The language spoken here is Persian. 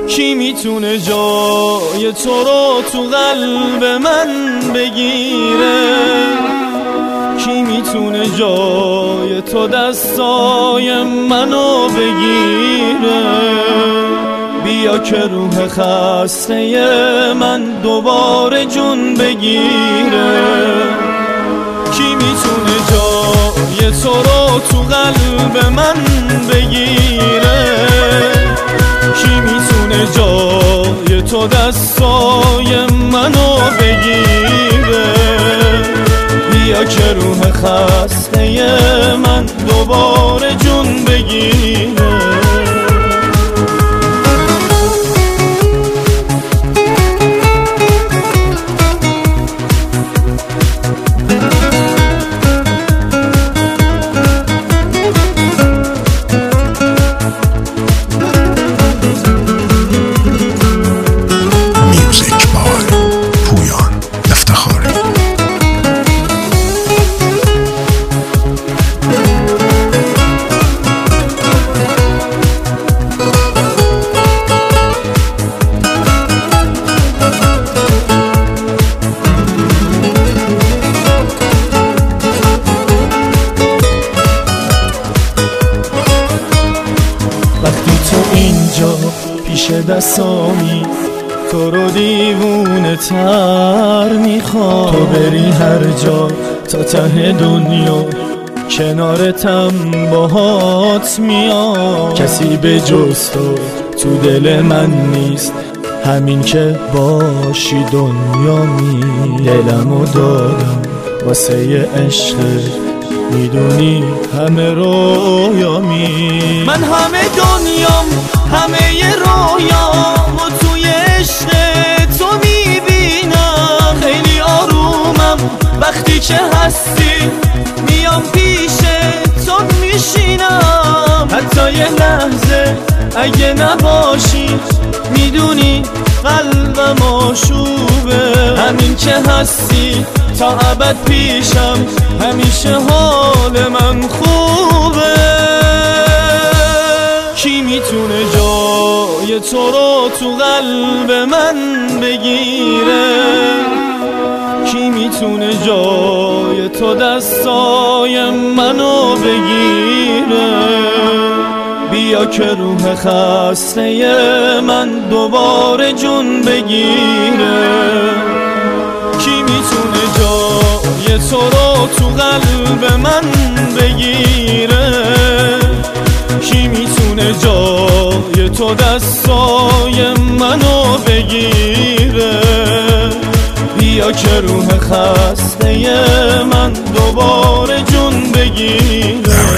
کی میتونه جای تو رو تو قلب من بگیره؟ کی میتونه جای تو دستای منو بگیره؟ بیا که روح خسته من دوباره جون بگیره. کی میتونه جای تو رو تو قلب من بگیره؟ کی میتونه جای تو دستای منو بگیره؟ بیا که روح خسته من دوباره جون بگیره. اینجا پیش دستامی تو رو دیوونه تر میخوام، تو بری هر جا تا ته دنیا کنارتم باهات میام. کسی به جز تو دل من نیست، همین که باشی دنیا می. دلمو دادم واسه عشق، میدونی همه رویامی. من همه دنیام همه رویام و توی عشق تو میبینم. خیلی آرومم وقتی که هستی، میام پیش تو میشینم. حتی یه لحظه اگه نباشی، میدونی قلبم آشوبه. همین که هستی تا ابد پیشم، همیشه حال من خوبه. کی میتونه جای تو رو تو قلب من بگیره؟ کی میتونه جای تو دستای منو بگیره؟ بیا که روح خسته من دوباره جون بگیره. کی میتونه جای تو رو تو قلب من بگیره؟ کی میتونه جای تو دستای منو بگیره؟ بیا که روح خسته من دوباره جون بگیره.